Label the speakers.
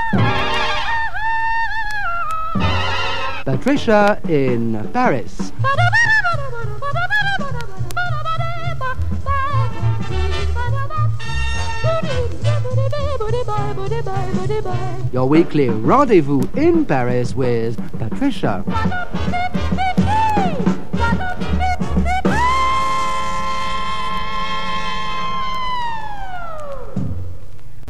Speaker 1: Patricia in Paris. Your weekly rendezvous in Paris with Patricia.